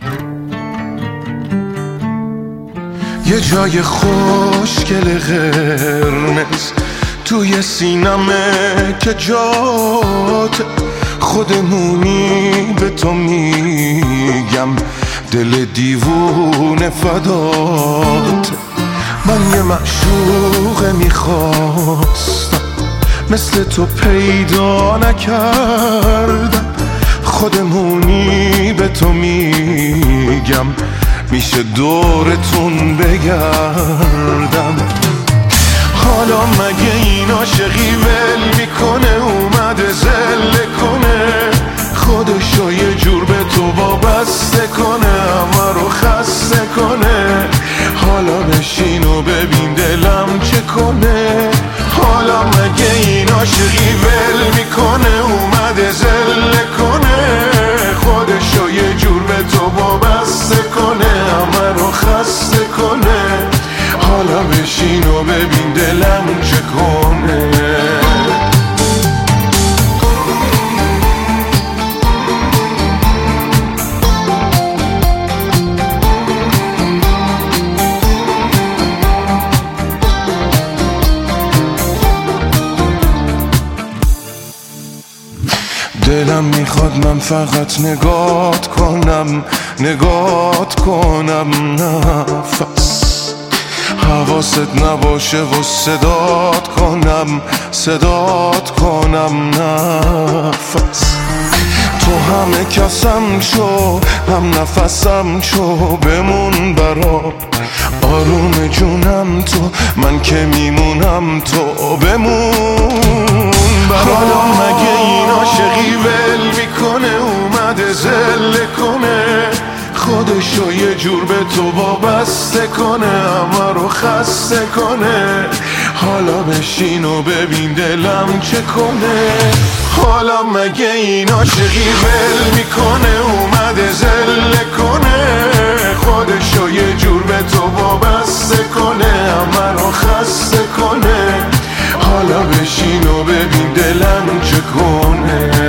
یه جای خوشگل قرمز توی سینمه که جات خودمونی، به تو میگم دل دیوونه فدات. من یه معشوق میخواستم مثل تو پیدا نکردم، خودمونی، به تو میگم میشه دورتون بگردم. حالا مگه این عاشقی ول میکنه اومده زله کنه، خودشو یه جور به تو وابسته کنه، همه رو خسته کنه. حالا بشین و ببین دلم چه کنه. حالا مگه این عاشقی ول میکنه اومده زله کنه، خودشو یه جور به تو وابسته کنه، همه رو خسته کنه. حالا بشین و ببین دلم چه کنه. دلم میخواد من فقط نگات کنم، نگات کنم نفس، حواست نباشه و صدات کنم، صدات کنم نفس. تو همه کسم شو، هم نفسم شو، بمون برام آروم جونم تو، من که میمونم تو بمون برام. حالا مگه این عاشقی ول میکنه اومده زله کنه، خودشو یه جور به تو وابسته کنه، همه رو خسته کنه. حالا بشین و ببین دلم چه کنه. حالا مگه این عاشقی ول میکنه اومده زله کنه، خودشو یه جور به تو وابسته کنه، همه رو خسته کنه. حالا بشین و ببین دلم چه کنه.